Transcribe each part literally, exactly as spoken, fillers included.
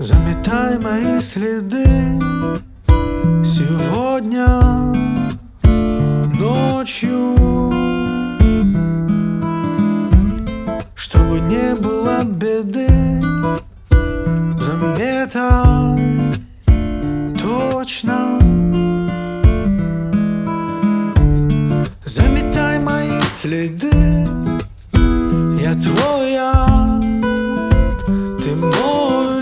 Заметай мои следы сегодня ночью, чтобы не было беды. Заметай точно. Заметай мои следы. Я твоя, ты мой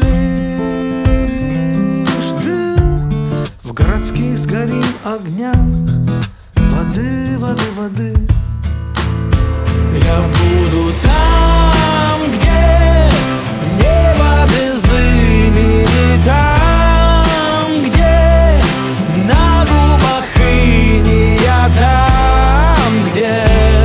лишь дым. В городских сгорим огнях воды, воды, воды. Я буду там, где небо без имени, там, где на губах иния, там, где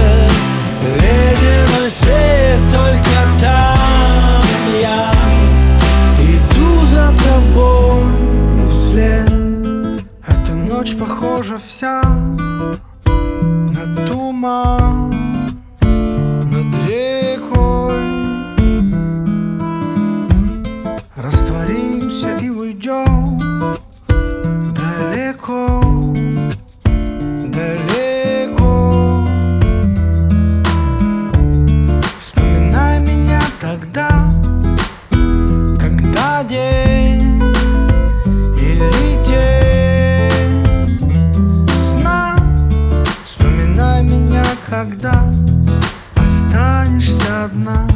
ледяной свет, только там я иду за тобой вслед. Эта ночь похожа вся на туман над рекой. Растворимся и уйдем далеко, далеко. Вспоминай меня тогда, когда день или тень сна. Вспоминай меня, когда останешься одна.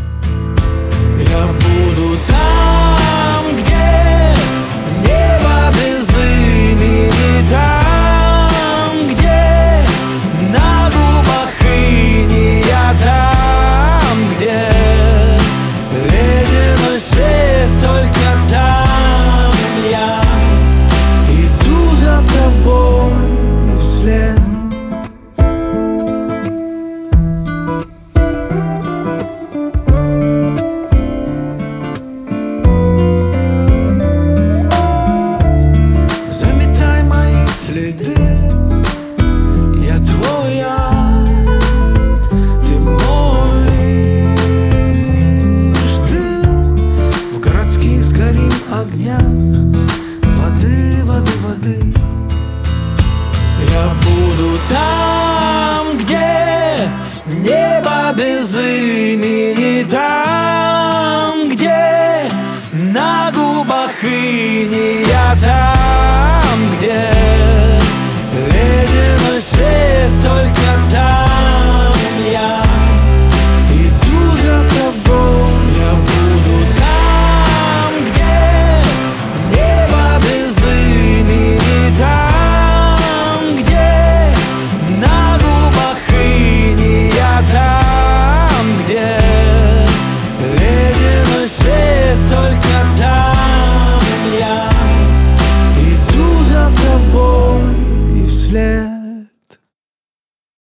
Я буду там, где небо без имени, там, где на губах иния, там, где ледяной свет, только там я иду за тобой вслед. Следы, я твоя, ты мой лишь дым. В городских сгорим огнях